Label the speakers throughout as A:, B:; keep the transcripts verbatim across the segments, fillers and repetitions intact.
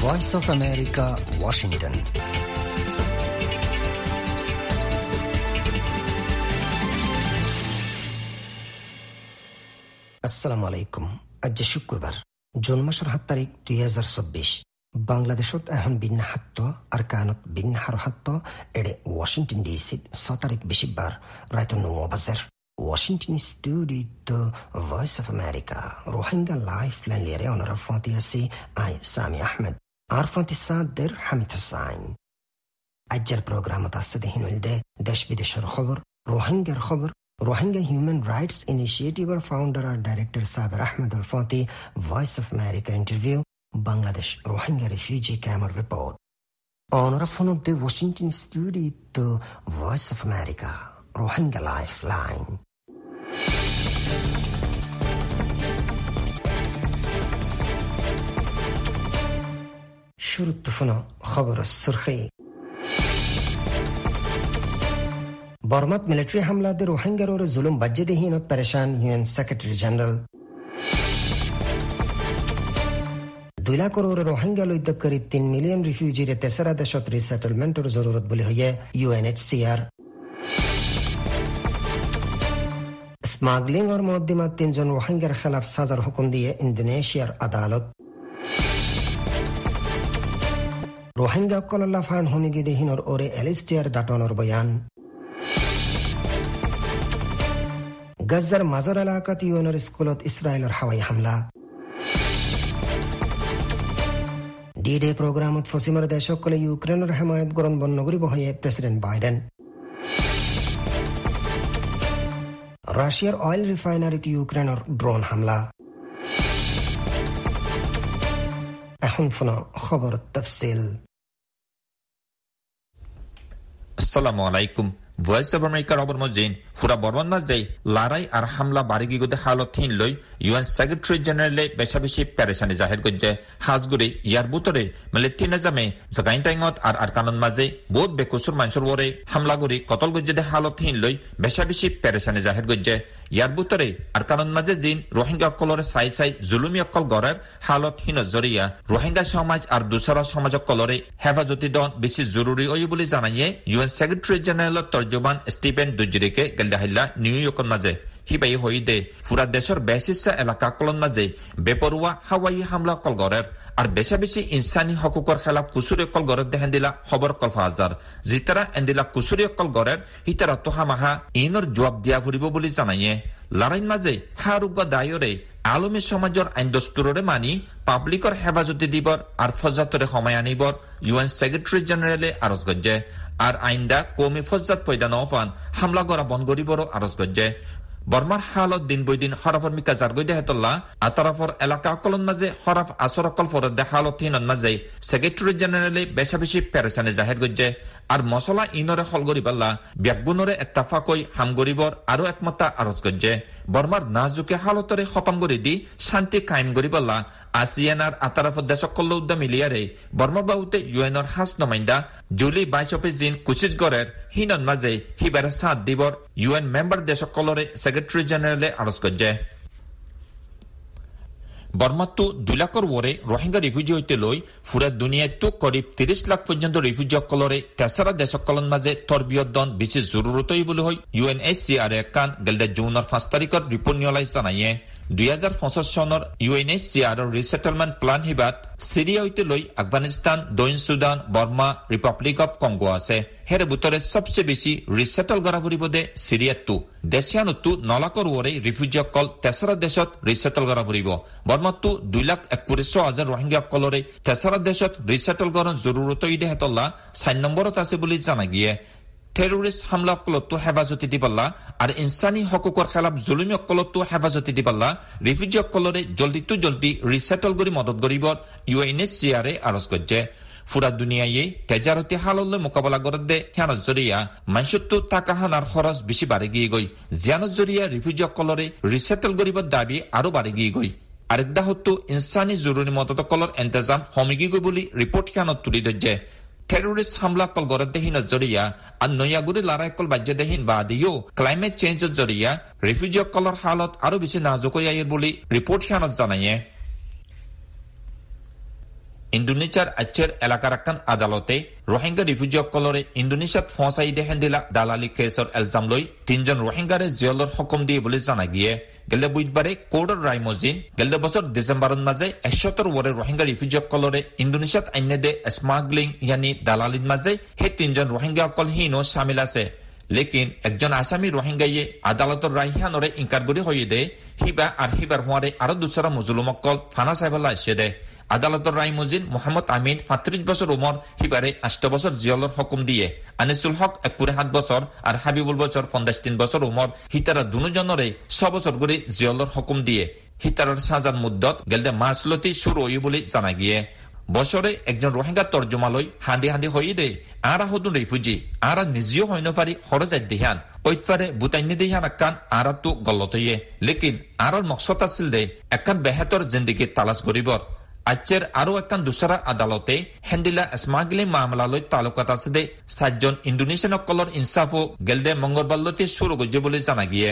A: Voice of America, Washington. আসসালামু আলাইকুম। আজ শুক্রবার জুন মাসের সাত তারিখ দুই হাজার চব্বিশ। বাংলাদেশত এখন বিন্না হাত্ত আর কানত বিন্না হার হাত্ত এড়ে ওয়াশিংটন ডিসিত ছ তারিখ বেশিবার রায়ত নৌ বাজার Washington studio voice of America Rohingya life line লিয়ারে অনার ফাতি আছে আই সামি আহমেদ আর ফাতি সাদের হামিদ হুসাইন। আজের প্রোগ্রামত আছে দেহিন হইলদে দেশ বিদেশের খবর, রোহিঙ্গার খবর, Rohingya Human Rights Initiative founder and director Saber Ahmed Al-Fati, Voice of America interview, Bangladesh Rohingya refugee camp report. Honor of one of the Washington studio to Voice of America, Rohingya Lifeline. شروط فنا خبر السرخي বর্মাত military হামলাতে রোহিঙ্গার ওর জুলুম বাজ্যেদেহীনত পরেশান UN secretary general. দুই লাখ ওর রোহিঙ্গা লইতে করিব তিন মিলিয়ন রিফিউজির তেসরা দেশত রিসেটেলমেন্টের জরুরত বলে হইয়ে ইউএনএইচসিআর। স্মাগলিং ওর মধ্যমাত তিনজন রোহিঙ্গার খেলাফ সাজার হুকুম দিয়ে ইন্দোনেশিয়ার আদালত। রোহিঙ্গা কল্লা ফান হোমিগিদেহীনর ওরে এলিস্টিয়ার ডাটনর বয়ান। গাজার মাজার এলাকাত ইউএনের স্কুলত ইসরায়েলের হাওয়াই হামলা। ডি ডে প্রোগ্রামত ফসিমার দেশসকলে ইউক্রেনের হেমায়ত গরণ বন্যগরিব হয়ে প্রেসিডেন্ট বাইডেন। রাশিয়ার অয়েল রিফাইনারিত ইউক্রেনের ড্রোন হামলা। এখন ফোন খবর তফসিল।
B: আসসালামু আলাইকুম। ভয়েস অফ আমেরিকার খবর মজিন ফুরা বর্মন মাঝে লড়াই আর হামলা বাড়ি গিয়ে হালত হিন লই ইউএন সেক্রেটারি জেনারেলে বেশা বেশি প্যারেশানি জাহির করছে হাজগুড়ি ইয়ার বুতরে মিলিটারি নিজামে জাগাইন টাইমত আর আর কানন মাঝে বহুত বেকুসুর মানুষের ওরে হামলা করি কতল গজ্জে হালত হিন লই বেশা বেশি প্যারেশানি জাহির করছে ইয়ার বুতরে আর কানন মাঝে জিন রোহিঙ্গা অকলরে সাই সাই জুলুমি অকল গড়ের হালত হিন জরিয়া রোহিঙ্গা সমাজ আর দুসরা সমাজ অকলরে হেফাজতি দন বেশি জরুরি ওই বলে জানাইয়ে ইউএন সেক্রেটারি জেনারেলের তর্জমান স্টিফেন দুজরিকে গেলদাহিল্লা নিউইয়র্কের মাঝে হিবাই হইদে পুরা দেশের বেশিসা এলাকা কলন মাঝে বেপরুয়া হাওয়াই হামলা কল গড়ের আর বেশা বেশি ইনসানি হকুকর খেলা কুসুরি কল গড়ের দেহেন দিলা খবর কল ফাজার জিতারা এন্দিলা কুসুরি কল গড়ের হিতারা তোহা মাহা ইনর জবাব দিয়া ফুরিব বলে জানাইয়ে লড়াইন মাঝে হারুবা দায়রে আলমী সমাজের আইন দস্তুরে মানি পাবলিকর হেফাজতি দিবর আর ফজাতরে সময় আনিবর ইউএন সেক্রেটারি জেনারেলে আরজ গজ্জে আর আইনদা কৌমি ফজাত পয়দা নফান হামলা করা বন্ধ করিবরও আরজ গজ্জে বর্মার হালত দিন বই দিন হরফর মিকা জারগৈ দেহেতল্লা আতরফর এলাকা অকলন মাঝে হরফ আসর অকল ফরত দে হালত হিনন মাঝে সেক্রেটারি জেনারেলে বেশা বেশি প্যারেশানে জাহের গজ্জে আর মশলা ইনরে হল গরিবাল্লা ব্যাকবুনরে এত্তাফাকই হাম গরিবর আরো একমাত্রা আরজ গজ্জে বর্মার নাজুকে হালতরে খতম করে দি শান্তি কায়েম গরিবাল্লা আসিয়ানার আতারাফত দেশকল্ল উদ্যা মিলিয়ারে বর্মা বাউতে ইউএনর হাস নমাইন্দা জুলি বাইশ অফিস দিন কুচিজগড়ের হিনন মাঝে হিবারে সাত দিবর ইউএন মেম্বার দেশকলরে সেক্রেটারি জেনারেলে আরজ গজ্জে বর্মাত্তু দুই লাখর ওরে রোহিঙ্গা রিফিউজি হইতে লই ফুরা দুনিয়াতো করিব তিরিশ লাখ পর্যন্ত রিফিউজি অকলরে তেসরা দেশকলন মাঝে তরবিয়তন বিশেষ জরুরতই বলে হয় ইউএনএইচসিআর কান গেলদা জুনের পাঁচ তারিখর রিপোর্ট নিয়লাই জানাইয়ে দুই হাজার পঁচিশ সনের ইউএনএইচসিআর রিসেটেলমেন্ট প্লান হিবাত সিরিয়া হইতে লই আফগানিস্তান দক্ষিণ Sudan Burma republic of Congo আছে হের বুতরে সবচেয়ে বেশি রিসেটল করা ফুরিব দে সিরিয়াতো দেশিয়ানতো নলাকর ওরে রিফিউজি অকল তেসরা দেশত রিসেটল করা ফুরিব বর্মাতো দুই লাখ একত্রিশ হাজার রোহিঙ্গা অকলরে তেসরা দেশত রিসেটল করার জরুরত ইদে হেতল্লা চার নম্বরত আছে বলে জানা গিয়ে টেরোরিস্ট হামলা অকলতো হেফাজতি দিবাল্লা আর ইনসানি হকুকর খেলাফ জুলুমি অকলতো হেফাজতি দিবাল্লা রিফিউজি অকলরে জলদি তো জলদি রিসেটল করি মদত করিব ইউএনএইচসিআর আরজ করছে ফুরা দুনিয়ায় তেজারতি হাললে মোকাবেলা করে দে হিয়ানত জরিয়া মাইসত্তু টাকা হানার খরচ বেশি বাড়ি গিয়ে গই জিয়ানত জরিয়া রিফিউজি অকলরে রিসেটল করিবার দাবি আরো বাড়ি গিয়ে গই আরেকদা হতো ইনসানি জরুরি মদত কলর এন্তেজাম হমিগি গই বলি রিপোর্ট হিয়ানত তুলি ধরছে টেরোরিস্ট হামলা কল গড়ত দেহিন জরিয়া আর নয়াগুড়ি লড়াই কল বাজ্য দেহিন বা দিও ক্লাইমেট চেঞ্জের জরিয়া রিফিউজি কলর হালত আরো বেশি নাজুক আইয়ের বলি রিপোর্ট হিয়ানত জানাইয়ে ইন্দোনেছিয়ার আচ্ছের এলাকার একখান আদালতে রোহিঙ্গা রিফিউজিসকলরে ইন্দোনেছিয়াত ফসাই দেহেন দিলা দালালি কেসর এলজাম লৈ তিনজন রোহিঙ্গারে জিয়লর হুকুম দিয়ে বলে জানা গিয়ে গেলে বুধবারে কোর্টের রায় মজিন গেলে বছর ডিসেম্বরের মাঝে একশতর ওরে রোহিঙ্গা রিফিউজিসকলরে ইন্দোনেছিয়াত আইনে দে স্মাগলিং ইয়ানি দালালির মাঝে হে তিনজন রোহিঙ্গা অকল হিনো শামিল আছে। লেকিন একজন আসামি রোহিঙ্গাইয়ে আদালতের রায়হানরে ইনকারগুড়ি হয়ে দে হিবা আর হিবার হওয়ারে আরো দুসরা মুজলুমকল ফানা সাহেবাল্লা এসে দে। আদালতের রায় মজিন মোহাম্মদ আমিন পঁয়ত্রিশ বছর উমর হিবারে আষ্ট বছর জিয়লর হুকুম দিয়ে আনিসুল হক একুরে সাত বছর আর হাবিবুল বছর পঞ্চাশ তিন বছর উমর হিতারা দুজনরে ছ বছর করে জিয়লর হুকুম দিয়ে হিতারার সাজার মুদ্দত গেলদে মাসলতি শুরু হই বলে জানা গিয়ে বছরে একজন রোহিঙ্গা তর্জমালয় হাঁদি হাঁদি হয়ে দে আরা হদুন রিফিউজি আরা নিজেও হয় না পারি হরজাই দেহান ওইতফারে বুতাইনি দেহান একখান আরা তো গল্লতইয়ে লেকিন আরার মকসদ আছিল দে একখান বেহাতর জিন্দিগি তালাশ করিবর। আজকের আরো একখান দুসরা আদালতে হেন্দিলা স্মাগলিং মামলালৈ তালুকাত আছে দে সাতজন ইন্দোনেশিয়ান অকলর ইনসাফও গেলদে মঙ্গলবারলতে শুরু করছে বলে জানা গিয়ে।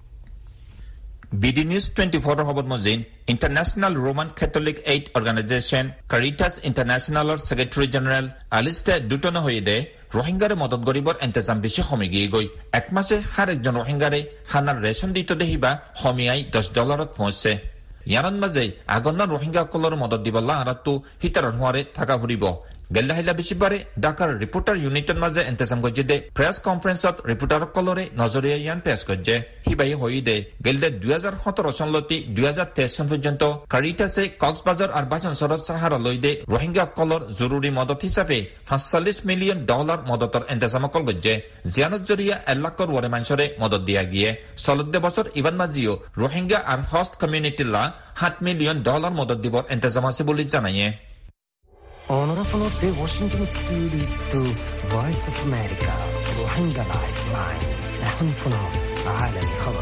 B: বিডি নিউজ টুয়েন্টি ফোর খবর মজিন international Roman Catholic aid organization Caritas ইন্টারন্যাশনালর সেক্রেটারি জেনারেল আলিস্টে ডুটনে হয়ে দে রোহিঙ্গারে মদত গরিবর এন্তেজাম বেশি কমে গিয়ে গই এক মাসে হার একজন রোহিঙ্গারে খানার রেশন দিতে দেহিবা কমিয়াই দশ ডলারত পৌঁছছে। ইয়ারন মাঝে আগন্না রোহিঙ্গা কলর মদত দিবল্লা আরাতো হিতারর হওয়ারে থাকা ফুরিব গেল্লা হিলা বেশিবারে ঢাকার রিপোর্টার ইউনিটের মাঝে এন্তেজাম গজ্জে দে প্রেস কনফারেন্সত রিপোর্টার কলরে নজরিয়া ইয়ান পেশ গজ্জে হিবাই হই দে গেলদে দুই হাজার সতেরো সনলতি দুই হাজার তেইশ সন পর্যন্ত কারিটাসে কক্সবাজার আর বাসন সরত সাহারা লই দে রোহিঙ্গা কলর জরুরি মদত হিসাবে পাঁচচল্লিশ মিলিয়ন ডলার মদতর এন্তেজাম কল গজ্জে জিয়ানত জরিয়া এলাকর ওরে মানুষরে মদত দিয়া গিয়ে চলদ্দে বছর ইবান মাজিও রোহিঙ্গা আর হস্ট কমিউনিটিলা সাত মিলিয়ন ডলার মদত দিবর এন্তেজাম আছে বলে জানাইয়ে।
A: Onorevole Washington Studio to Voice of America روحينجا لايف لاين نحن فنام عالمي خبر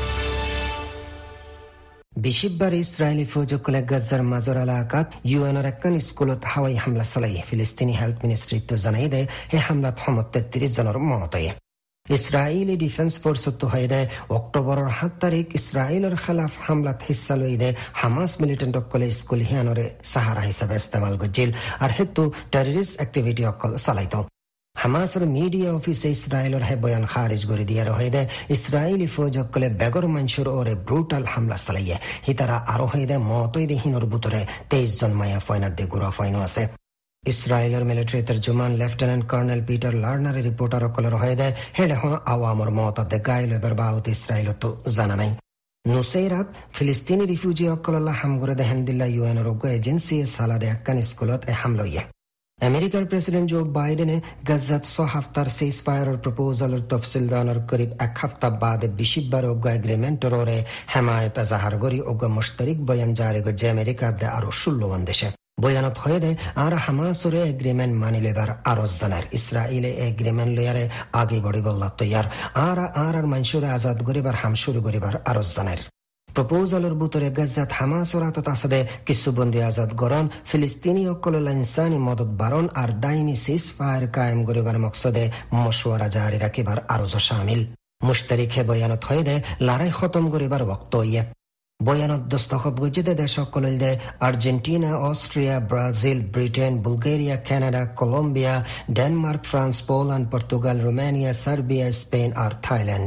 A: বিশিববার ইসরায়েলি ফৌজকলে গাজার মাজর এলাকাত ইউএনর একখান স্কুলত হাওয়াই হামলা চালাই ফিলিস্তিনি হেলথ মিনিস্ট্রিত জানাই দেয় হে হামলাত সমত তেত্রিশ জনের মত হয়। ইসরায়েলি ডিফেন্স ফোর্সত হয়ে দেয় অক্টোবরের সাত তারিখ ইসরায়েলের খেলাফ হামলাত হিস্সা লই দে হামাস মিলিটেন্ট অকলে স্কুল হিয়ানরে সাহারা হিসাবে ইস্তেমাল গজ্জিল আর হেতু টেররিস্ট অ্যাক্টিভিটি অকল চালাইত। হামাসের মিডিয়া অফিসে ইসরায়েলের হে বয়ান খারিজ করে দিয়ার হয়ে দেয় ইসরায়েলি ফৌজ অকলে বেগর মানসুর ওরে ব্রুটাল হামলা চালাইয়ে হিতারা আরো হয়ে দেয় মতই দেহিনর বুতরে তেইশ জন মায়া ফয়নাত দে গুড়া ফয়নো আছে। ইসরায়েলের মিলিটারি তর্জমান লেফটেন্যান্ট কর্নেল পিটার লার্নারের রিপোর্টার অকলের হয়ে দেয় হেডে হন আওয়ামর মতাদে গাইল এবার বাউত ইসরায়েল তো জানা নাই। নুসেইরাত ফিলিস্তিনি রিফিউজি অকল্লাহ হামগুরে দেহেন দিল্লা ইউএন রোগ্য এজেন্সি সালাদে একখান স্কুলত এ হামলইয়ে। আমেরিকার প্রেসিডেন্ট জো বাইডেনে গাজাত ছ হাফতার সিজ ফায়ারের প্রপোজালের তফসিল দানের করিব এক হপ্তাহ বাদে বিশিববার অজ্ঞ এগ্রিমেন্টের ওরে হেমায়ত জাহার গরি অজ্ঞ মুশতারিক বয়ান জারি গজ্জে আমেরিকা দে আরো ষোলোয়ান দেশে বয়ানত হয়ে দেয় আর হামাসরে এগ্রিমেন্ট মানি লেবার আরজ জানার ইসরায়েলে এগ্রিমেন্ট লয়ারে আগে বড়ি বল্লা তৈয়ার আর আর আর মানুষরে আজাদ গরিবার হাম শুরু গরিবার আরজ জানার প্রপোজালের বুতরে গাজাত হামাসর আতত আসাদে কিছু বন্দি আজাদ গরণ ফিলিস্তিনি অকল ইনসানি মদত বারণ আর দাইমি সিজ ফায়ার কায়েম গরিবার মকসদে মশওয়ারা জারি রাখিবার আরজ শামিল মুশতারিক বয়ানত হয়ে দেয় লড়াই খতম গরিবার ওক্ত ইয়ে বয়ানত দস্তখত গজ্জেদে দেশ সকল দে Argentina Austria Brazil Britain Bulgaria Canada Colombia Denmark France Poland Portugal Romania Serbia Spain আর থাইল্যান্ড।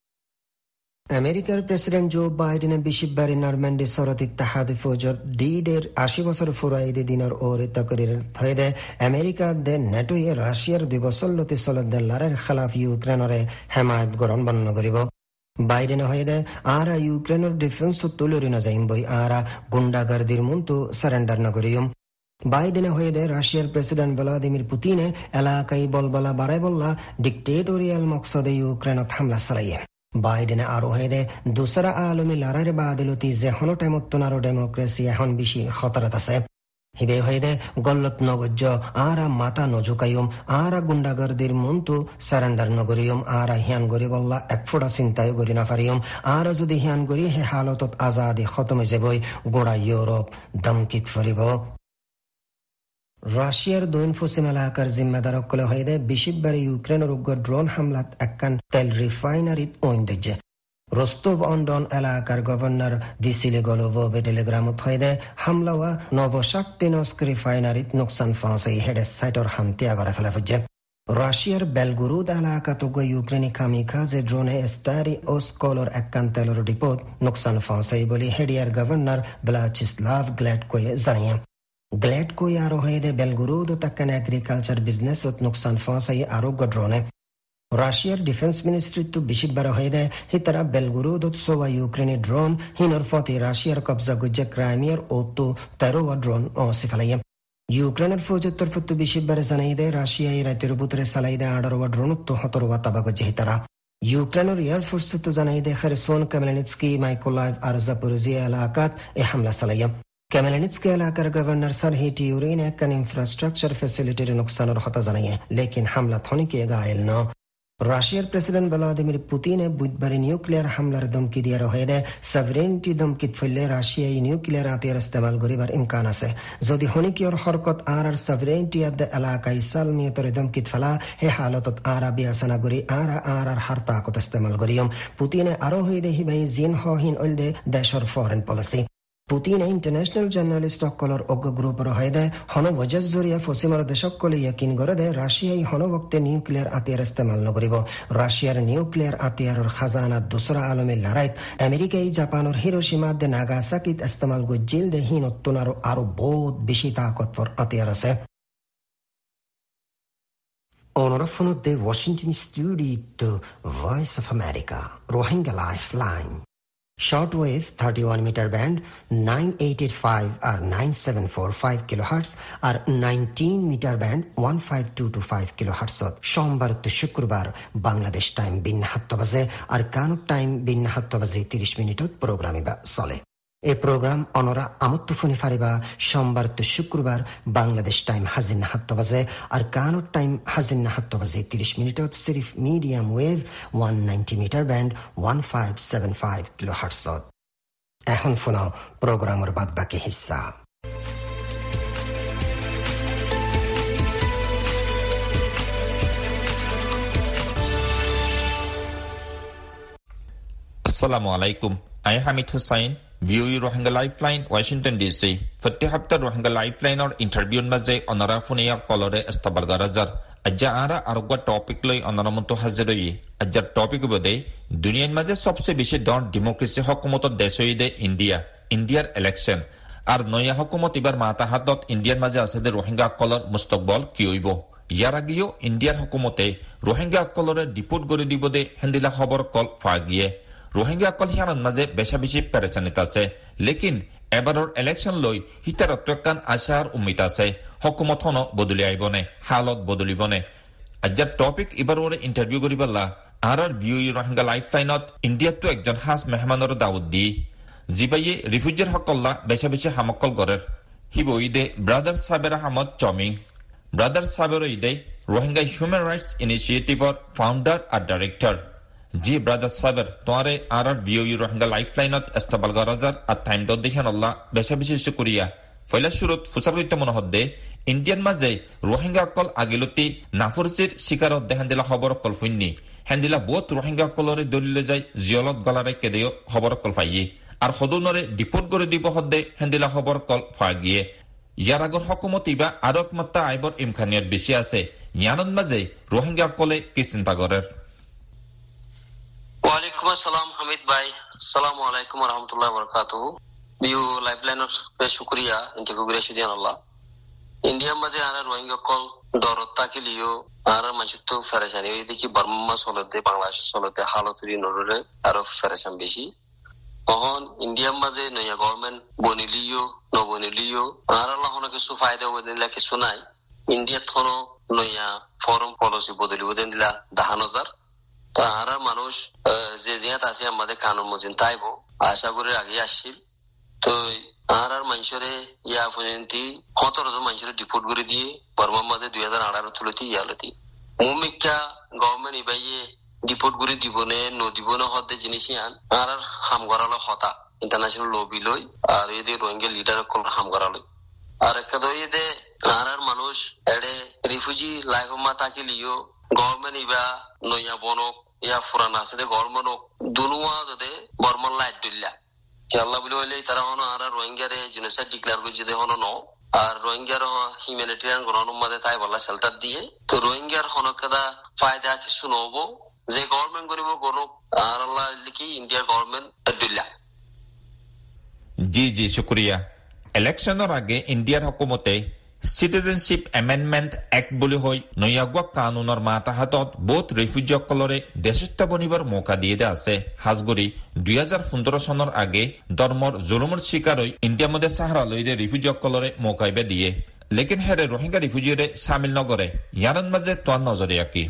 A: আমেরিকার প্রেসিডেন্ট জো বাইডেনে বিশিববারে নরম্যান্ডি সরত ইত্তেহাদ ফৌজর ডিডের আশি বছর ফুরাইদে দিনের ওরে তকরির হয়ে দেয় আমেরিকা দে নেটো এ রাশিয়ার দুই বছর লতি চলত দে লড়াইয়ের খেলাফ ইউক্রেনরে হেমায়ত গ্রহণ বর্ণনা করিব। বাইডেন হয়ে দেয় আরা ইউক্রেনের ডিফেন্স তুলরি না যাইম বই আরা গুন্ডাগার্দির মন্তু সারেন্ডার না করিম। বাইডেনে হয়ে দেয় রাশিয়ার প্রেসিডেন্ট ভ্লাদিমির পুতিনে এলাকায় বলবলা বাড়াই বললা ডিকটেটোরিয়াল মকসদে ইউক্রেনত হামলা চালাইয়ে। বাইডেনে আরো হয়ে দেয় দুসরা আলমী লড়াইয়ের বাদিলতি যে হন টাইমত্তনারো ডেমোক্রেসি এখন বেশি খতরাত আছে হিদে হয়ে দেয় গল্লত নগজ্য আরা মাতা নজুকাইম আরা গুন্ডাগার্দির মন্তু সারেন্ডার নগরিয়ম আরা হিয়ান গরি বল্লা এক ফোড়া চিন্তায় গরি না পারিয়ম আরা যদি হিয়ান গরি হে হালতত আজাদি খতমে যাবই গোড়া ইউরোপ দমকিত ফরিব। রাশিয়ার দৈন পশ্চিম এলাকার জিম্মেদার অকলে হয়ে দেয় বিশিববারে ইউক্রেনের উগ্র ড্রোন হামলাত একখান তেল রিফাইনারিত ওইন দজ্জে রোস্তভ-অন-ডন এলাকার গভর্নর ভিসিলি গলোভোভে টেলিগ্রামত হইদে হামলা ওয়া নভোশাকটিনস্ক রিফাইনারিত নোকসান ফাঁসে হেডে সাইটর হামতিয়া করে ফেলা ফুজে রাশিয়ার বেলগুরুদ এলাকা তো ইউক্রেনি কামিকাজে ড্রোনে স্টারি ওসকোলর একান্তেলর ডিপোত নোকসান ফাঁসে বলে হেডিয়ার গভর্নর ব্লাচিস্লাভ গ্ল্যাডকোয়ে জানিয়ে গ্ল্যাডকোয়ে আরো হইদে বেলগুরুদ তাকান এগ্রিকালচার বিজনেস নোকসান ফাঁসে আরোগ্য ড্রোনে রাশিয়ার ডিফেন্স মিনিস্ট্রিত্ব বিশিববার হইদে হিতারা বেলগুরুদ সোয়া ইউক্রেনি ড্রোন হিনর ফতে রাশিয়ার কবজা গুজ্জে ক্রাইমিয়ার ও তো তেরোয়া ড্রোন ও সিফালাইয়া ইউক্রেনের ফৌজের তরফত্ব বিশিববারে জানাইদে রাশিয়া এই রাতের বুতরে সালাইদে আঠারোয়া ড্রোন তো হতরোয়া তাবাগজ্জে হিতারা ইউক্রেনের এয়ারফোর্স তো জানাইদে খেরসোন কামেলানিৎস্কি মাইকোলাইভ আর জাপোরিজিয়া এলাকাত এ হামলা চালাইয়া কামেলানিৎস্কি এলাকার গভর্নর সারহি টিউরিন একখান ইনফ্রাস্ট্রাকচার ফ্যাসিলিটির নোকসানের হতা জানাইয়ে লেকিন হামলা থনিকে গায়েল ন রাশিয়ার প্রেসিডেন্ট ভ্লাদিমির পুতিনে বুধবারে নিউক্লিয়ার হামলার ধমকি দিয়ার হয়ে সভরেনিটি ধমকিত ফেললে রাশিয়ায় নিউক্লিয়ার হাতিয়ার ইস্তেমাল করিবার ইমকান আছে যদি হনিকিয়র হরকত আর আর সভরেনিটি আদ এলাকায় সালমিয়তরে ধমকিত ফেলা হে হালতত আর বিয়াসনা করি আর আর আর হার তাকত ইস্তেমাল করিয়ম পুতিনে আরো হয়ে দে হিবাই জিন হহিন ওলদে দেশর ফরেন পলিসি পুতিনে ইন্টারন্যাশনাল জার্নালিস্ট অকলর অজ্ঞ গ্রুপর হয়ে দেয় হন ওয়াজাজ জরিয়া ফসিমার দেশকলে ইয়াকিন করে দেয় রাশিয়াই হনবক্তে নিউক্লিয়ার আতিয়ার ইস্তেমাল নকরিব রাশিয়ার নিউক্লিয়ার আতিয়ারর খাজানা দুসরা আলমের লড়াইত আমেরিকাই জাপানের হিরোশিমা দে নাগাসাকিত ইস্তেমাল গজ্জিল দে হিন অত্তনারও আরো বহুত বেশি তাকতবর আতিয়ার আছে অনরফনদে Washington studio voice of America Rohingya lifeline Shortwave thirty-one meter band nine eight eight five or nine seven four five kilohertz or nineteen meter band one five two two five kilohertz সোমবার তো শুক্রবার বাংলাদেশ টাইম বিন সাত বাজে আর কানুক time বিন সাত বাজে ত্রিশ মিনিটত প্রোগ্রামিবা চলে এই প্রোগ্রাম অনরা আমত্তুফুনি ফারিবা সোমবার তো শুক্রবার বাংলাদেশ টাইম হাজিন সাত বাজে আর কানুক টাইম হাজিন সাত বাজে ত্রিশ মিনিটত সিরিফ medium wave one ninety meter band one five seven five kilohertz এখন শোনাও প্রোগ্রামের বাদ বাকি হিস্সা
B: আসসালামু আলাইকুম আই Hamid Hussain VOA Rohingya lifeline Washington DC ফতে হাপ্তা রোহিঙ্গা লাইফলাইনৰ ইন্টারভিউৰ মাজে অনৰা ফুনিয়া কলৰে ইস্তাবাল গৰাজাৰ আজ্জা আৰা আরোগ্য টপিক লৈ অনৰমন্ত হাজিৰই আজ্জাৰ টপিক বদে দুনিয়াৰ মাজে সবচেয়ে বেছি ডন ডেমোক্ৰেসি হকুমতৰ দেশ হইদে ইন্ডিয়া ইন্ডিয়াৰ ইলেকশন আর নয়া হকুমত এবার মাতা হাতত ইন্ডিয়ার মাঝে আছে যে রোহিঙ্গা কলর মুস্তকবল কি হইব ইয়ার আগেও ইন্ডিয়ার হকুমতে রোহিঙ্গা কলরে ডিপোর্ট করে দিব দে হেন্দিলা খবর কল ফা গিয়ে রোহিঙ্গা কল হিয়ানোর মাঝে বেশা বেশি পেরেছানিত আছে লেকিন এবাৰৰ ইলেকশন লৈ হিতার অত্যকান আশার উম্মিত আছে হকুমত হন বদলি আইবনে হালত বদলিবনে আজ্জার টপিক এবার ওরে ইন্টারভিউ করিবাল্লা আর আর ভিওই রোহিঙ্গা লাইফলাইনত ইন্ডিয়াতো একজন হাস মেহমানৰ দাওয়াত দি জিবাইয়ে রিফিউজির হকল্লা বেশা বেশি হামকল গরের হিবইদে ব্রাদার সাবের আহমদ চমিং ব্রাদার সাবের ইদে রোহিঙ্গা হিউম্যান রাইটস ইনিশিয়েটিভর ফাউন্ডার আর ডাইরেক্টর জি ব্রাদার সাবের তোমারে আর আর ভিওই রোহিঙ্গা লাইফলাইনত ইস্তাবাল গরাজার আর টাইম দ দেখান আল্লাহ বেশা বেশি শুকরিয়া ফয়লা শুরুত ফুসারইত মনহদ্দে ইন্ডিয়ান মাঝে রোহিঙ্গা কল আগিলতি নাফরজির শিকারত দেখান দিলা খবর কল ফুন্নি হ্যান্দিলা বহুত রোহিঙ্গা কলরে দলিলে যায় জিয়লত গলারে কেদেও খবর কল পাইয়ে আর সদনরে ডিপোর্ট করে দিব হদ্দে হেন্দিলা খবর কল ফা গিয়ে ইয়ার আগর হকুমত ইবা আরো একমাত্রা আইবর ইমকানিয়ত বেশি আছে ইয়ানত মাঝে রোহিঙ্গা কলে কি চিন্তা করের
C: ওয়ালাইকুম আসসালাম হামিদ ভাই আসসালামু আলাইকুম ওয়া রাহমাতুল্লাহি ওয়া বারাকাতুহু বিউ লাইফলাইনের শুকরিয়া ইন্টারভিউ করে দিয়ান আল্লাহ ইন্ডিয়া মাঝে আর রোহিঙ্গা কল দরত তাকিলিও আর মানুষ তো ফেরেশানি এই দেখি বর্মা চলতে বাংলাদেশ চলতে হালতরি নররে আরো ফেরেশান বেশি তখন ইন্ডিয়ার মাঝে নয়া গভর্নমেন্ট বনিলিও নবনিলিও আর আল্লাহ কিছু ফায়দা দিলা কিছু নাই ইন্ডিয়া থনো নয়া ফরেন পলিসি বদলি ওদের দিলা দাহান হাজার তো আর মানুষ যে জিয়াত আছে আমাদের কানুন মজিন তাইব আশা করে আগে আসছিল তো আর আর মানুষরে ইয়া পর্যন্ত সতেরো জন মানুষের ডিপোর্ট করে দিয়ে বর্মার মাঝে দুই হাজার আঠারো তুলতি ইয়ালতি মুমিকা গভর্নমেন্ট ইবাইয়ে ডিপোর্ট করে দিব নে নদিব না হতে জিনিস আন আর হাম করালো হতা ইন্টারন্যাশনাল লবি লই আর এদের রোহিঙ্গা লিডার কল হাম করালো আর একটা তো এদে আর আর মানুষ এডে রিফিউজি লাইফ মা তাকে লিও গভর্নমেন্ট ইবা নয়া বনক ইয়া ফুরান আছে দে গভর্নমেন্ট দুনুয়া দে বর্মন লাইট দিল্লা যে আল্লাহ বলে হইলে তারা হনো আর রোহিঙ্গারে জেনোসাইড ডিক্লেয়ার করছে দে হনো ন আর রোহিঙ্গার হিউম্যানিটেরিয়ান গণনুমাদে তাই বলা শেল্টার দিয়ে তো রোহিঙ্গার হনকাদা ফায়দা কিছু নবো যে গভর্নমেন্ট করিব গণ আর আল্লাহ লিখি ইন্ডিয়ার গভর্নমেন্ট দিল্লা।
B: জি জি শুক্রিয়া। ইলেকশনের আগে ইন্ডিয়ার হুকুমতে সিটিজেনশিপ এমেন্ডমেন্ট এক্ট বুলি হৈ নৈয়াগুৱা কানুনৰ মাতাহাতত বহুত ৰিফিউজিসকলৰে দেশত্ব বনিবৰ মৌকা দিয়ে দে আছে। হাজগুৰি দুই হাজাৰ পোন্ধৰ চনৰ আগে ধৰ্মৰ জুলুমৰ চিকাৰ হৈ ইণ্ডিয়া মধ্যে চাহাৰা লৈ দে ৰিফিউজিসকলৰে মৌকাইবে দিয়ে, লেকিন হেৰে ৰোহিংগা ৰিফিউজিৰে চামিল নকৰে। ইয়াৰ মাজে তোৰ নজৰে কি?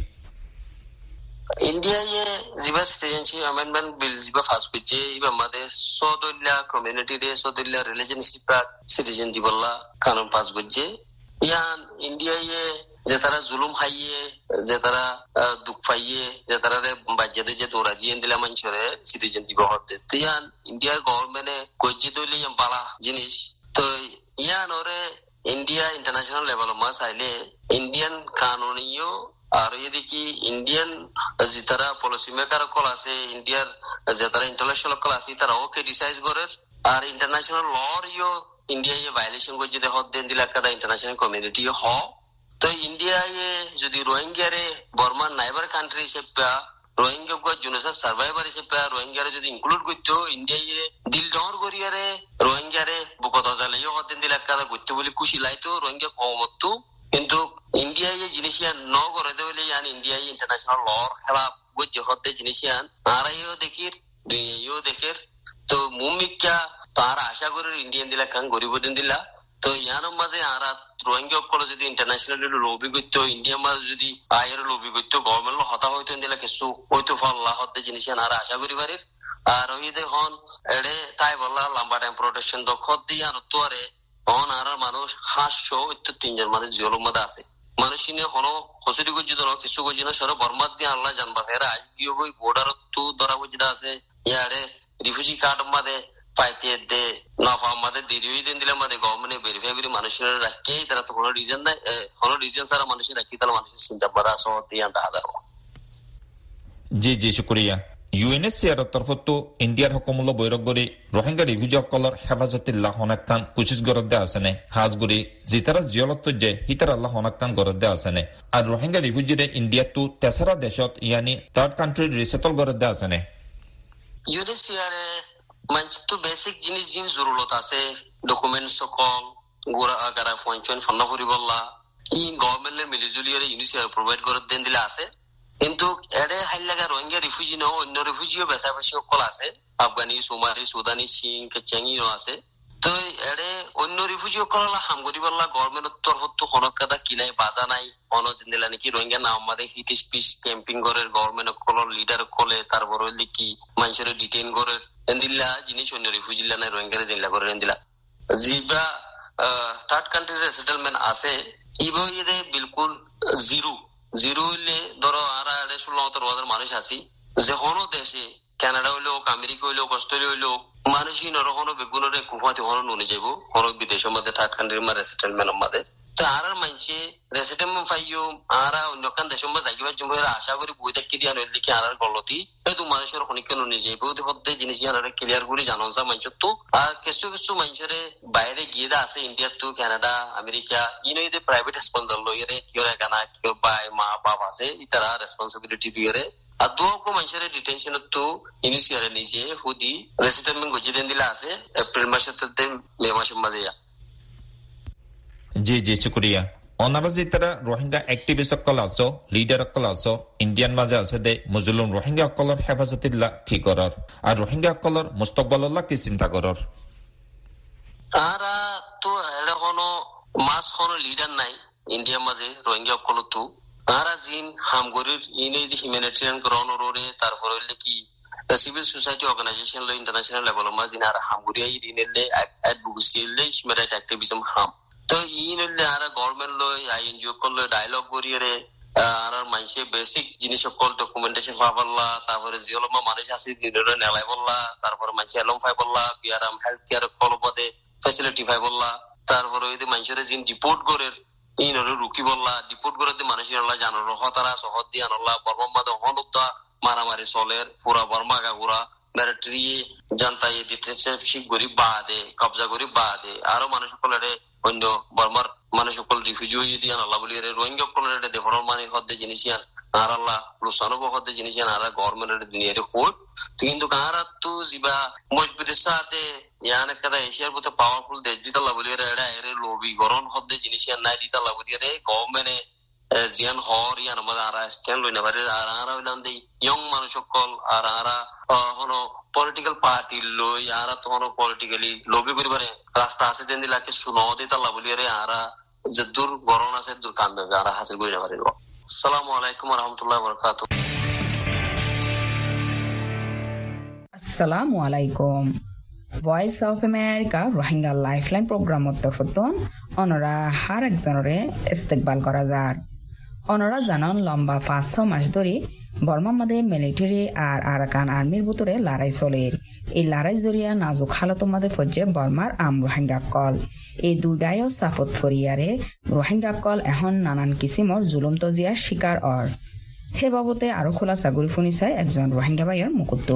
C: ইন্ডিয়ায় যিবা সিটিজেনশিপ অ্যামেন্ডমেন্ট বিল যিবা পাস করছে ইবা আমাদের সদল্লা কমিউনিটি রে সদল্লা রিলেশনশিপ সিটিজেন দিবল্লা কানুন পাস করছে। ইয়ান ইন্ডিয়ায় যে তারা জুলুম হাইয়ে যে তারা দুঃখ পাইয়ে যে তারা বাজ্যে যে দৌড়া দিয়ে দিলা মানুষরে সিটিজেন দিব হতে তো ইয়ান ইন্ডিয়ার গভর্নমেন্টে গজ্জি তৈলি বালা জিনিস তো ইয়ান ওরে ইন্ডিয়া ইন্টারন্যাশনাল লেভেল মা চাইলে ইন্ডিয়ান কানুনিও আর এদিকে ইন্ডিয়ান যে তারা পলিসি মেকার কল আছে ইন্ডিয়ার যে তারা ইন্টারন্যাশনাল কল আছে তারা ওকে ডিসাইড করে আর ইন্টারন্যাশনাল লর ইও ইন্ডিয়ায় ভায়োলেশন করে যদি হদ দেন দিলা কাদা ইন্টারন্যাশনাল কমিউনিটি হ তো ইন্ডিয়ায় যদি রোহিঙ্গারে বর্মার নাইবার কান্ট্রি হিসেবে রোহিঙ্গা জুনেসার সার্ভাইভার হিসেবে রোহিঙ্গারে যদি ইনক্লুড করতো ইন্ডিয়ায় দিল ডর করিয়ারে রোহিঙ্গারে বুকত জালেও হদ দেন দিলা কাদা করতে বলে খুশি লাইতো রোহিঙ্গা কমতো কিন্তু ইন্ডিয়ায় যে জিনিসিয়ান ন করে দেবলে ইয়ান ইন্ডিয়ায় ইন্টারন্যাশনাল লর খেলা বুঝছে হতে জিনিসিয়ান আরাইও দেখির দুইও দেখের তো মুমিকা তো আর আশা করে ইন্ডিয়ান দিলা কান গরিব দিন দিলা তো ইয়ানোর মাঝে আর রোহিঙ্গা কলে যদি ইন্টারন্যাশনাল লবি করতো ইন্ডিয়ার মাঝে যদি আয়ের লবি করতো গভর্নমেন্ট হতা হইতো দিলা কিছু হইতো ফাল্লা হতে জিনিসিয়ান আর আশা করি পারির আর ওই দেখুন এড়ে তাই বললা লম্বা টাইম প্রোটেকশন দক্ষ দিয়ে আর তোয়ারে অন আর মানুষ হাসছো একটু তিনজন মানুষ জলের মধ্যে আছে মানুষ নিয়ে হনো খসুরি গুজি ধরো কিছু গুজি না সরে বর্মার দিয়ে আল্লাহ জানবা এরা আজ গিয়ে ওই বর্ডার তো ধরা বুঝিদা আছে ইয়ারে রিফিউজি কার্ড মাদে পাইতে দে নফা মাদে দেরি দিন দিলে মাদে গভর্নমেন্টে ভেরিফাই করে মানুষের রাখে তারা তো কোনো রিজন নাই কোনো রিজন ছাড়া মানুষের রাখি তাহলে মানুষের চিন্তা বাধা সহ দিয়ে আনতে হাজার।
B: জি জি শুক্রিয়া। ইউএনএসসিআর তরফতো ইন্ডিয়ার হকুমুল্লা বৈরক গড়ি রোহিঙ্গা রিফিউজিসকলৰ হেফাজতিল্লাহ হনাক্কান কুচিস গড়ত আছেনে হাজগুড়ি জিতারা জিয়লত যে হিতার আল্লাহ হনাক্কান গড়ত আছেনে আর রোহিঙ্গা রিফিউজিরে ইন্ডিয়াতো তেসরা দেশত ইয়ানি থার্ড কান্ট্রি রিসেটল গড়ত আছেনে
C: ইউএনএসসিআর মানচিত্র বেসিক জিনিস জিনিস জরুরত আছে ডকুমেন্ট সকল গোরা আগারা পঞ্চন ফন্না ফুরিবল্লা ই গভর্নমেন্টের মিলিজুলিয়ারে ইউএনএসসিআর প্রোভাইড করে দেন দিলে আছে কিন্তু এড়ে হাইলাগা রোহিঙ্গা রিফিউজি ন অন্য রিফিউজিও বেশাবেশি সকল আছে আফগানি সোমালি সুদানি সিং কেচাঙ্গিও আছে তো এড়ে অন্য রিফিউজি সকল হাম করিবল্লা গভর্নমেন্টের তরফতো হনকাদা কিনাই বাজা নাই অনজিন দিলা নাকি রোহিঙ্গা না আমাদের হিট স্পিচ ক্যাম্পিং করে গভর্নমেন্ট কলর লিডার কলে তারপর হইলে কি মানুষের ডিটেইন করে দিল্লা জিনিস অন্য রিফিউজি না রোহিঙ্গারে জিল্লা করে দিলা জিবা থার্ড কান্ট্রির সেটেলমেন্ট আছে ইবো ইদে বিলকুল জিরো জিরো হইলে ধরো আর ষোলো সতেরো হাজার মানুষ আছি যে কোনো দেশে কানাডা হইলেও আমেরিকা হইলেও অস্ট্রেলিয়া হইলেও মানুষই নরকম বেগুনের কুফাতে হন নুনে যাব কোন বিদেশের মধ্যে থার্ড কান্ট্রির মধ্যে রেসেটেলমেন্ট মধ্যে তো আর মানুষে রেসেটেলমেন্ট পাইও আর অন্যখান দেশের মধ্যে যাইবার জন্য আশা করি বই দেখি দিয়া নইলে দেখি আর গলতি এই মানুষের খনিকে নুনে যাইব হতে জিনিস ক্লিয়ার করে জানো যা মানুষের তো আর কিছু কিছু মানুষের বাইরে গিয়ে আছে ইন্ডিয়া তো কানাডা আমেরিকা ইনো এদের প্রাইভেট স্পন্সর লইরে কেউ একানা কেউ বাই মা বাপ আছে ইতারা রেসপন্সিবিলিটি দিয়ে আর দুঃখ মানুষের ডিটেনশন তো ইনিশিয়াল নিজে হুদি রেসেটেলমেন্ট গজি দেন দিলা আছে এপ্রিল মাসের থেকে মে মাসের মাঝে।
B: জি জি শুক্রিয়া। অনারা যেতারা রোহিঙ্গা এক্টিভিস্ট সকল আছো লিডার সকল আছো ইন্ডিয়ান মাঝে আছে দে মুজলুম রোহিঙ্গা সকলের হেফাজতিল্লাহ কি করার আর রোহিঙ্গা সকলের মুস্তকবাল্লাহ কি চিন্তা করার
C: আর তো এটা কোনো মাস কোনো লিডার নাই ইন্ডিয়ার মাঝে রোহিঙ্গা সকল তো আর জিন হামগরির ইনে হিউম্যানিটেরিয়ান গ্রাউন্ড রোরে তারপর হইলে কি সিভিল সোসাইটি অর্গানাইজেশন লো ইন্টারন্যাশনাল লেভেল মাঝে আর হামগরিয়া ইনে অ্যাডভোকেসি লে হিউম্যান রাইট অ্যাক্টিভিজম হাম তো ইনলে আর গভর্নমেন্ট লই আইএনজিও কল ডায়লগ করিয়ে আর মানুষের বেসিক জিনিস সকল ডকুমেন্টেশন পাবল্লা তারপরে জিওলমা মানুষ আছে দিনরে নেলাই বললা তারপরে মানুষ এলম ফাই বললা বিআরএম হেলথ কেয়ার কল পদে ফ্যাসিলিটি ফাই বললা তারপরে ওই মানুষের জিন ডিপোর্ট করে ইনরে রুকি বললা ডিপোর্ট করে মানুষের আল্লাহ জানো রহ তারা শহর দিয়ে আনল্লা বর্মা মাদে হনুতা মারামারি চলের পুরা বর্মা গাগুড়া মিলিটারি জানতাই ডিটেনশিপ করি বাদে কবজা করি বাদে আরো মানুষ সকলের অন্য বর্মার মানুষ সকল রিফিউজি যদি আল্লাহ বলি রোহিঙ্গা সকলের দেফরল মানে হদ্দে জিনিসিয়ান আর আল্লাহ প্লুসানো হদ্দে জিনিসিয়ান আর গভর্নমেন্টের দুনিয়ারে কোট কিন্তু কারা তো জিবা মজবুতের সাথে ইয়ানে কাদা এশিয়ার মতো পাওয়ারফুল দেশ দিতাল্লাহ বলি এরা এর লবি গরম হদ্দে জিনিসিয়ান নাই দিতাল্লাহ বলি রে গভর্নমেন্টে জিয়ান হর ইয়ান আমাদের আর স্ট্যান্ড লই না পারে আর আর হইলাম দেই ইয়ং মানুষ সকল আর আর হনো পলিটিক্যাল পার্টি লই আর তো হনো পলিটিক্যালি লবি করিবারে রাস্তা আছে দেন দিলাকে শুনো দিতাল্লাহ বলি রে আর যে দূর গরম আছে দূর কামবে আর হাসিল করি না পারে। আসসালামু আলাইকুম ওয়া রাহমাতুল্লাহি ওয়া বারাকাতুহু।
D: আসসালামু আলাইকুম। Voice of America Rohingya lifeline প্রোগ্রামত তরফতন অনরা হার একজনরে ইস্তেকবাল করা যার অনরা জানান লম্বা পাঁচ ছ মাস ধরে বর্মার মাঝে মিলিটারি আর আরাকান আর্মির ভিতরে লড়াই চলে। এই লড়াই জড়িয়া নাজুক হালতের মাঝে ফজে বর্মার আম রোহিঙ্গা কল এই দুটাইও সাফত ফরিয়ারে রোহিঙ্গা কল এখন নানান কিসিমর জুলুম তজিয়ার শিকার অর সে বাবতে আরো খোলা চাগুরি শুনি চাই একজন রোহিঙ্গা ভাইয়ের মুকুত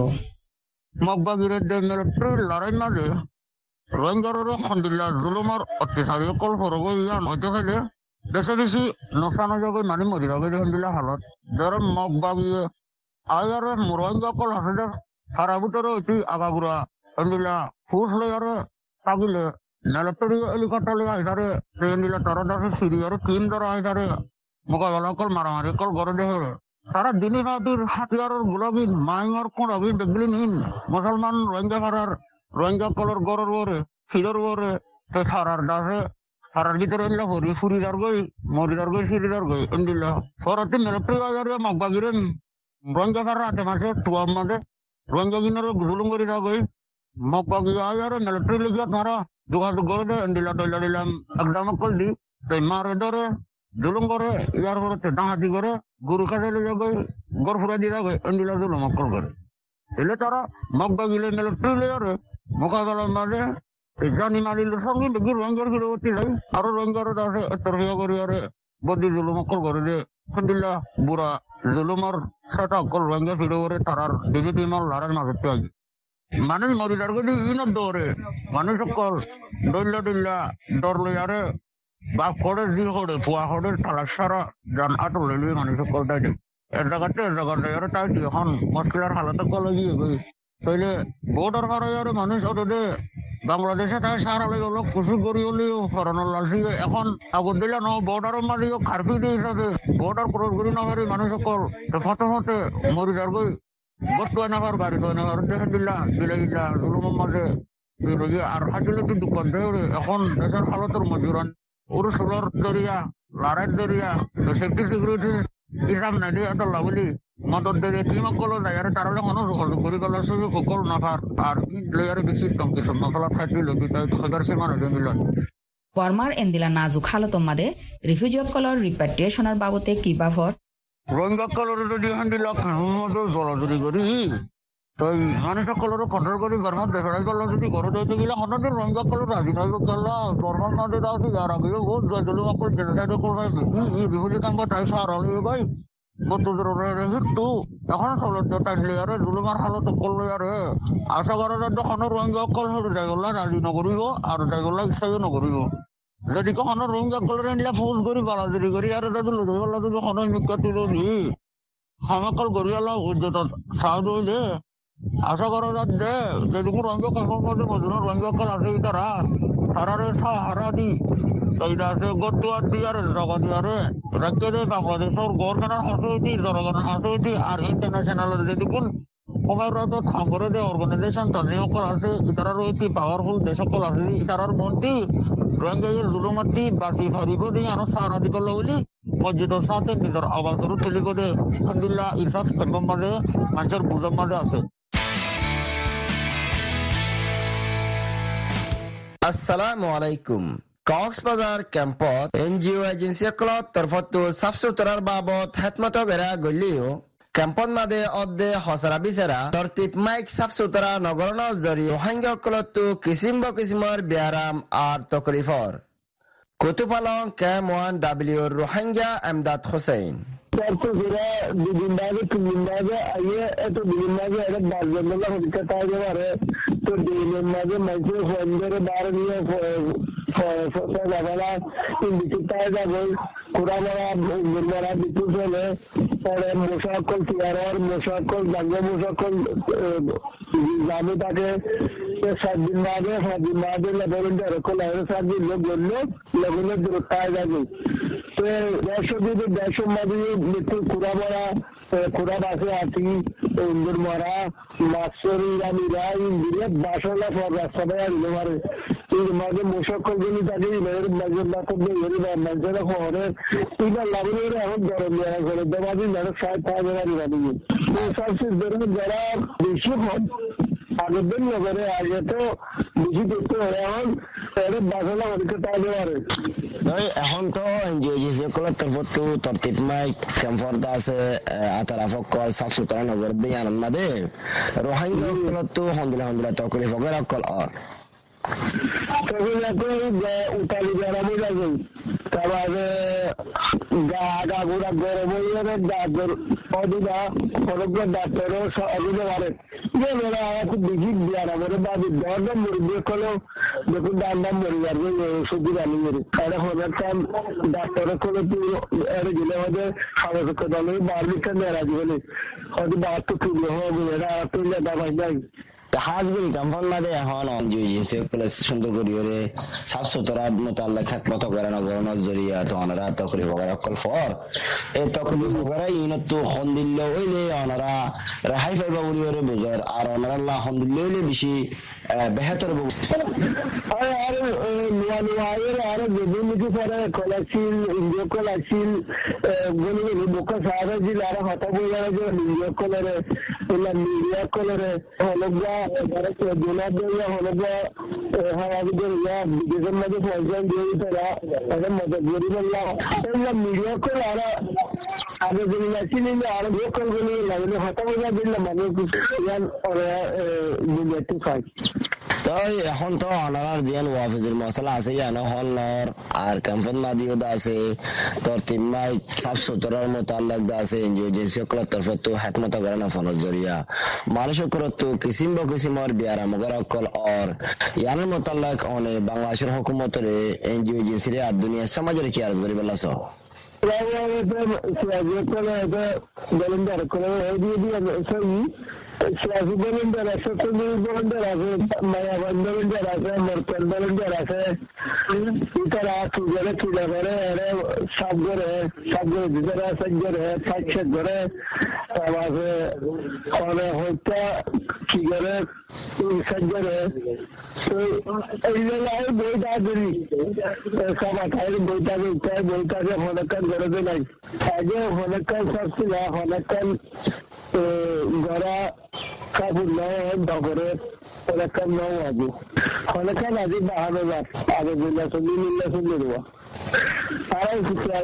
E: মগবাগিরের মিলিটারির লড়াই মাঝে রোহিঙ্গার আলহামদুলিল্লাহ জুলুমর অত্যাচারী কল ফরগ ইয়ান হইতে ফেলে বেশি বেশি নোসানো যাবে মানে মরি যাবে আলহামদুলিল্লাহ হালত ধর মগবাগিয়ে আয়ারে রোহিঙ্গা কল হাসে সারা ভিতরে হইতে আগাগুড়া আলহামদুলিল্লাহ ফুস লইয়ারে তাগিলে মিলিটারি হেলিকপ্টার লই আইতারে ট্রেন দিলে তারা দাসে সিরিয়ার টিম ধরা আইতারে মোকাবেলা কল মারামারি কল গড়ে দেখে তারা দিনী রাতির হাতিয়ারের গুলাবিন মাইঙর কোড়াবিন দেখলি নিন মুসলমান রোহিঙ্গা ভাড়ার রোহিঙ্গা কলর গড়ের ওরে ফিরের ওরে সারার দাসে সারার ভিতরে এনলা হরি ফুরিদার গই মরিদার গই সিরিদার গই এনদিল্লা সরাতে মিলিটারি আয়ারে মগবাগিরেন রোহিঙ্গা ভাড়া হাতে মাসে টুয়ার মাঝে রোহিঙ্গা গিনার জুলুম করি না গই মগবাগি আয়ারে মিলিটারি লিখিয়া তারা যোগাযোগ করে দে এনদিল্লা টইলা দিলাম একদম কল দি তাই মারে ধরে জুলুম করে ইয়ার পরে ডাহাতি করে গরু কাছে লিয়ে গই গড় ফুরা দিয়ে গই এনদিল্লা জুলুম অকল করে এলে তারা মগবাগিলে মিলিটারি লিয়ারে মোকাবেলার মাঝে জানি মারিল সঙ্গে দেখি রোহিঙ্গার ফিরবর্তী যাই আরো রোহিঙ্গার দাসে তরফিয়া করি আরে বদি জুলুম অকল করে যে আলহামদুলিল্লাহ বুড়া জুলুমর সেটা অকল রোহিঙ্গা ফিরে করে তারার বিজেপি মাল লড়ার মাঝে আগে মানুষ মরিদার গদি ইনত দৌড়ে মানুষ সকল দৈল্য দিল্লা ডর লইয়ারে বা খড়ের দি খড়ে ফুয়া খড়ের তালাক সারা যান আটল লইলি মানুষ সকল তাই দেয় এর জায়গাতে এর জায়গাতে আরে তাই এখন মুশকিলের হালতে কল গিয়ে গই তাইলে বর্ডার পার মানুষ ওদের বাংলাদেশে তাই সারা লেগে লোক কুসু করি হলেও ফরানোর লালসি এখন আগত দিলে ন বর্ডারের মাঝে খারপি দিয়ে হিসাবে বর্ডার ক্রস করি না পারি মানুষ সকল ফতে ফতে মরি যার গই বস্তু এনাবার গাড়ি তো এনাবার দেখে দিলা দিলে দিলা জুলুমের মাঝে আর হাজিলে তো দোকান দেয় এখন দেশের হালতের মজুরান ওর সোলার দরিয়া লারার দরিয়া সেফটি সিকিউরিটি হিসাব না দিয়ে একটা লাভলি মদত দিয়ে টিম কলো যায় তারা কোনো যোগাযোগ করি গেল সুযোগ সকল নাফার আর লেয়ারে বেশি কম কিছু মশলা খাই লবি তাই হাজার সীমানা দিয়ে দিল
D: বর্মার এন্দিলা নাজুক হালতর মাঝে রিফিউজি কলর রিপ্যাট্রিয়েশনের বাবতে কি বাফর
E: রোহিঙ্গা কলর যদি হান্দিলা জলাজুরি করি তাই মানুষ কলর কন্ট্রোল করি গরমার দেখাই গেল যদি ঘরে দিতে গেলে হঠাৎ রোহিঙ্গা কলর রাজি নাই গেল গরমার মাঝে রাজি আর আগে বহুত জলু অকল জেনারেট করে রিফিউজি কাম তাই সারা ভাই বতুদু এখন চলতো টাইলে আরে জুলুমার হালত কল আরে আশা করা যায় যখন রোহিঙ্গা কল হয়ে যাইগলা রাজি নকরিব আর যাইগলা ইচ্ছাও নকরিব যদি কখনো রোহিঙ্গা কল নিলে ফোজ করি বালাজুরি করি আর যদি লুদলা যদি কখনো নিকাতি লি হামাকল গরিয়ালা উজ্জত সাহায্য হইলে আশা করা যাচ্ছে যদি রোহিঙ্গা কখন মধ্যে মজুর রোহিঙ্গা কল আছে তারা সারারে সাহারা দি তৈরি আছে গড়ুয়ার দিয়ারে জগা দিয়ারে রাজ্যে বাংলাদেশের গভর্নমেন্ট হাসুইটি জনগণের হাসুইটি আর ইন্টারন্যাশনাল যদি কোন সময়রত সাগরে যে অর্গানাইজেশন তাদের সকল আছে ইতারা রয়েছে পাওয়ারফুল যে সকল আছে ইতারার মন্ত্রী রোহিঙ্গা জুলুমাতি বাসি ফারিব দিয়ে আরো সারা দি করলো বলি মসজিদের সাথে নিজের আওয়াজ করে তুলি করে আলহামদুলিল্লাহ ইরফাক স্তম্ভের মাঝে মানুষের বুঝের মাঝে আছে।
F: আসসালামু আলাইকুম। কক্সবাজার ক্যাম্পত এনজিও এজেন্সিসকলৰ তৰফতো চাফ চুতৰাৰ বাবদ হেতমত গেৰা গলিও ক্যাম্পত মাদে অদে হসরা বিচারা তরতিব মাইক চাফ চুতৰা নগৰণৰ জৰি রোহিঙ্গাসকলতো কিসিম কিসিমৰ ব্যারাম আর তকলিফর কুতুপালং ক্যাম ওয়ান ডাব্লিউর রোহিঙ্গা এমদাদ হুসেইন
G: তারপরে দুদিন বাদে তিন দিন বাদে আইয়ে এত দুদিন বাদে একটা বাস জঙ্গলা হরিকা তাই পারে তো দিনের মাঝে মাঝে ফোন ধরে বার নিয়ে যাবে ইন্ডিকেটার যাবে কুড়া মারা উঙ্গুর মারা বিদ্যুৎ হলে পরে মশাকল চেয়ার মশাকল জাঙ্গে মশাকল যাবে তাকে সাত দিন বাদে সাত দিন বাদে লেভেল এরকম সাত দিন লোক বললো লেভেলের দূরত্বায় যাবে তো দেড়শো দিনে দেড়শো মাঝে মৃত্যু কুড়া মারা কুড়া বাসে আছি উঙ্গুর মারা মাছরি রামিরা ইন্দিরে বাসলা সব রাস্তাটায় আসতে পারে এর মাঝে মশাকল গুলি তাকে এর মাঝে বাসক এর মানুষেরা শহরে এইবার লাভের এখন গরম দেওয়া করে দেবাদি যারা ষাট পাঁচ হাজার রাখি সবচেয়ে ধরুন যারা বেশি হন আগের দিন নগরে আগে তো বেশি দেখতে হবে এখন বাসলা অনেকটা পাওয়া পারে
F: এখন তো সকলের তরফত তরতিব মাই ক্যাম্পত আছে আতারা ফকল সাফ সুতরা নগর দিয়ে আনন্দ মাদে রোহিঙ্গা সকলত তো হন্দিলা হন্দিলা তকলি ফকের অকল আর
G: তখন এখন উতালি বেড়াবো যাবে তারপরে গা গা গুড়া গরম হয়ে ডাক্তার অদিনা অনেক ডাক্তারও অদিনে পারে খুব বেশি বেড়াবো বাবু দরদাম মরে করলো দেখুন দাম দাম মরে যাবে সবজি রানি মরে তাহলে হবার কাম ডাক্তারের করলে তুই এর গেলে হয়তো সামর্থ্য দলে বারবিটা নেড়া দিবে হয়তো বাহাত্তর তুলে হবে এরা তুলে দাবাই নাই
F: হাজগুলি কাম্পান মাদে এখন সুন্দর করি সাফ সুতরা মোতাল্লা খাত মতো করে নগরণক জরিয়া তো অনারা তকলি বগেরা অকল ফর এই তকলি বগেরা ইউনিট তো হন দিল্লে হইলে অনারা রেহাই পাইবা বলি ওরে বুঝার আর অনারা হন দিল্লে হইলে বেশি বেহতর
G: আর আর নোয়া নোয়া এর আর যেদিন কিছু পরে কলাশিল ইন্ডিয়া কলাশিল বলি বলি বোকা সারা জিল আর হতা বইয়া যে ইন্ডিয়া কলরে এলা মিডিয়া কলরে হলগা ভারতে দোলা দেয়া হলগা হাওয়াদের ইয়া বিদেশের মধ্যে পয়সা দিয়ে তারা এটা মদত করি বললা এলা মিডিয়া কল আর আগে যে লাসিল আর লোকাল বলি লাগে হতা বইয়া দিল মানে ইয়ান ওরা দুনিয়াতে খাই
F: তো এখন তো অনার যেন ওয়াফিজের মশলা আছে জানো হলনর আর ক্যাম্পন মাদিও আছে তোর তিনমাই সাফ সুতরার মোতাল্লাক আছে এনজিও এজেন্সি সকলের তরফ তো হাতমত করে না ফোনের জরিয়া মানুষ সকলত তো কিসিম বা কিসিমর বিয়ারা মগর অকল আর ইয়ানের মোতাল্লাক অনে বাংলাদেশের হুকুমতের এনজিও এজেন্সির আর দুনিয়া সমাজের কি আরজ করি বললাস
G: বলেন্দার করে দিয়ে দিয়ে সিয়াসি বলেন্দার আছে তুমি বলেন্দার আছে মায়াবান বলেন্দার আছে মরকান বলেন্দার আছে ইতারা তুজরে তুলে করে এরে সব করে সব করে দিদারা সব করে সাইছে করে তারপরে ওরে হইতা কি করে সব করে তো এই লাই বইটা দিই সব আঠাইশ বইটা বইটা বইটা যে হনকান করে দে নাই আগে হনকান সব ছিল হনকান গড়া কাবুল নয় ডগরে হনকান নয় আগে হনকান আগে বাহানো যাক আগে বিল্লা শুনি মিল্লা শুনি দেওয়া আর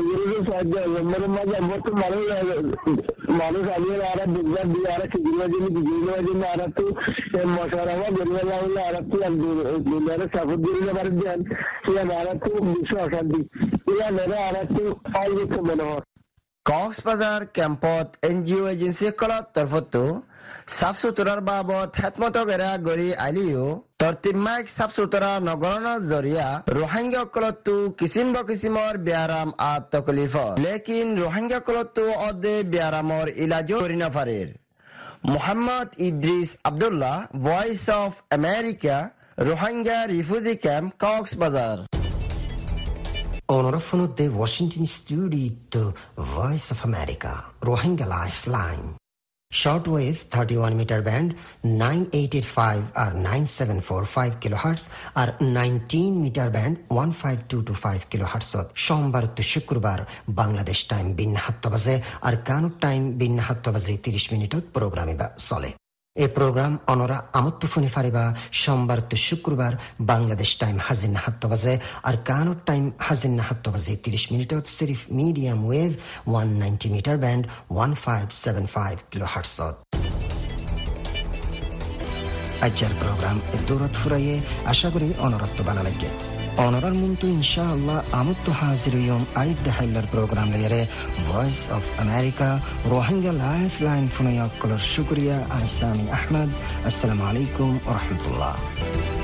G: মাঝে মতো মানুষ মানুষ আমি আর বিজ্ঞান দিয়ে আর সিগির জন্য বিজয়ের জন্য আর একটু মশারামা বেরিয়ে হলে আর একটু দুনিয়ার সাপোর্ট দিয়ে পারেন দেন ইয়ান আর একটু বিশ্ব অশান্তি ইয়ান আর একটু আই দেখতে মনে হয়
F: কক্সবাজার ক্যাম্পত এনজিও এজেন্সি সকলের তরফত সাফ সুতরার বাবদ হেতমত গেরা গড়ি আলিও তরতিমাইক সাফ সুতরা নগরণৰ জরিয়া রোহিঙ্গা সকলতো কিসিম বা কিসিমৰ ব্যায়াম আর তকলিফ লেকিন রোহিঙ্গা সকলতো অদে ব্যায়ামৰ ইলাজ করি না পারে Mohammad Idris Abdullah voice of America Rohingya refugee camp Cox's Bazar
A: Onorevole de Washington Studio, Voice of America, Rohingya Lifeline. Shortwave thirty-one meter band nine eight eight five or nine seven four five kilohertz or nineteen meter band one five two two five kilohertz. সোমবার to শুক্রবার Bangladesh time বিন সাত বাজে আর কানুর time বিন সাত বাজে ত্রিশ মিনিটত প্রোগ্রামে বা চলে। এই প্রোগ্রাম অনরা আমত্ত ফোনে ফারিবা সোমবার তো শুক্রবার বাংলাদেশ টাইম হাজিন সাত বাজে আর কানুর টাইম হাজিন সাত বাজে ত্রিশ মিনিটত সিরিফ medium wave one ninety meter band one five seven five kilo হার্টসত। আজকের প্রোগ্রাম দূরত ফুরাইয়ে আশা করি অনরত্ব বানা লাগে। Honorar muntu inshallah amuttu haziriyum aid dahillar program lere Voice of America Rohingya Lifeline funayakkalar shukriya Aisami Ahmad. Assalamu alaikum wa rahmatullah.